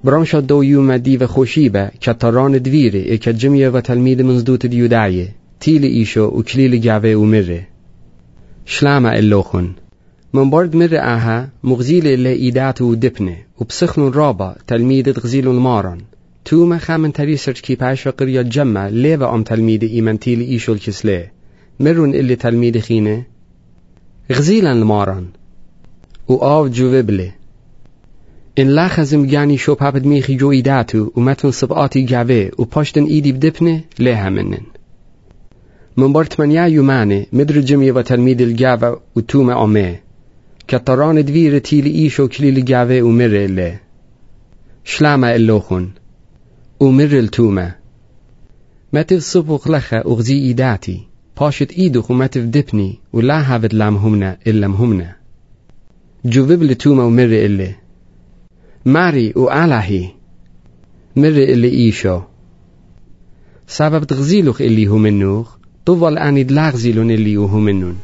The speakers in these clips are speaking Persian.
برامشا دو يوم ديو خوشيبة كتران دويري كجمية وتلميذ منزدوت ديوداية تيل إيشو وكليل جاوه ومره شلامة اللوخن من برد مره آها مغزيل اللي إيداتو ودبنه وبسخن رابا تلميذ غزيل المارن توما خامن تريسرج كي باش وقرية جمع ليبا تلميذ إيمان تيل إيشو الكسلي مرون اللي تلميذ خينه غزيلا المارن وآف جوبله إن لا خزم جاني شو بابد ميخي جو إيداتو ومتن صبقاتي جاوه وپاشتن إيدي بدبنه ليها منن من برد منيا يومانه مدر جمية وتلميذ الجاوة وتوما أمه كتران دوير تيل إيشو كليل جاوه ومره اللي شلامة اللوخن ومره التوما متف صبق لخا وغزي إيداتي پاشت إيدوخ ومتف دبني ولا هافد لامهمنا إلا مهمنا جوبب لتوما ومره اللي ماري وآلهي مره اللي إيشو سبب تغزيلوخ اللي هو منوخ طوال آني دلاغزيلون اللي هو منون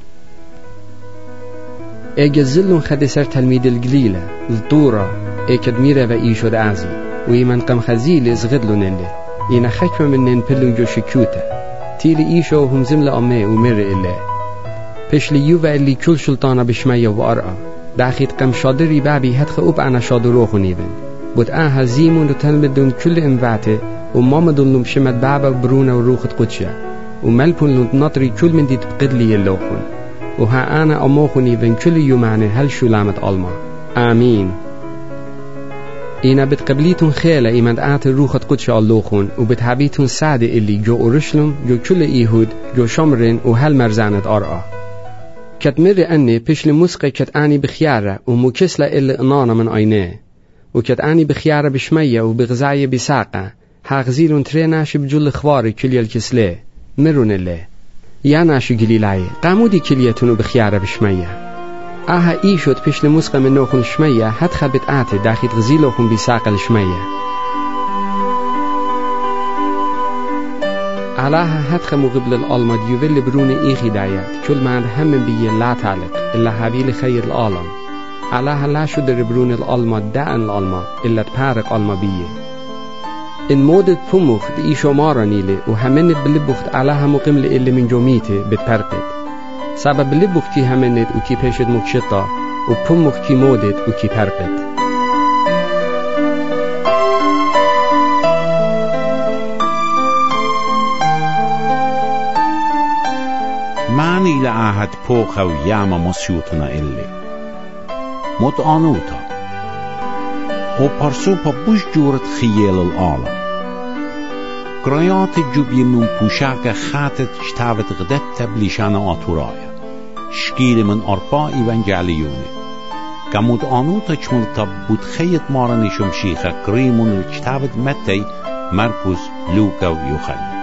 ايجا زلون خدسر تلميذ القليلة الطورة ايكا دميرة وإيشو رازي ويمن قم خزيل ازغدلون اللي إينا خكمة منن بلو جو شكوتا تيلي إيشو هم زملة أمي ومر اللي بش ليوفا اللي كل شلطانة بشمية وأرقى داخيت قم شادري بابي هدخ أب أنا شادروخو نيبن بود آها زيمون وتلمدون كل انفاته ومامدون لمشمت بابا برونا وروخت قدشة وملبون لند نطري كل من دي تبقدلي اللوخون وها أنا أموخني بين كل يوماني هل شو لامت ألما آمين إينا بتقبليتون خيلة إيمان دعات الروخة قدش اللوخون وبتحبيتون سعد اللي جو أورشلم جو كل إيهود جو شمرين وهل مرزانة أرقى كت مر أني بشل مسقى كت آني بخيارة ومكسلة إلا إنانا من عيناه وكت آني بخيارة بشمية وبغزاية بساقة هاغزيلون تريناش بجل خواري كل الكسلة مرون الله يا ناشو قليلاي قامودي كليتونو بخيارة بشمية آها إيشوت بشل مسقى من نوخن شمية هدخل بتآتي داخل غزيلوخن بساقة الشمية علاها هدخل مغبل الألمد يوفل بروني إيخي دايات كل ما هم بيه لا تعلق إلا هابيل خير العالم علاها لا شدر بروني الألمد داءن الألمد إلا تبارك ألمد بيه إن مودت بمخت إيشو مارانيلي وهمنت بلبخت علاها مقمل إلي من جوميتي بتبرقد سبب بلبختي همنت وكي بيشت مكشطة وبمخت كي مودت وكي برقد معني لعهد بوخا وياما مسيوتنا إلي مت آنوتا وبرسوبا بوش جورت خيال العالم قريات الجبين بوشاك خاتت اشتابت غدت تبليشان آتورايا شكيل من أرباء إيوانجاليوني كمود آنوتا چملتا بود خيط مارني شمشيخة قريمون اشتابت متي مركز لوكا ويوخل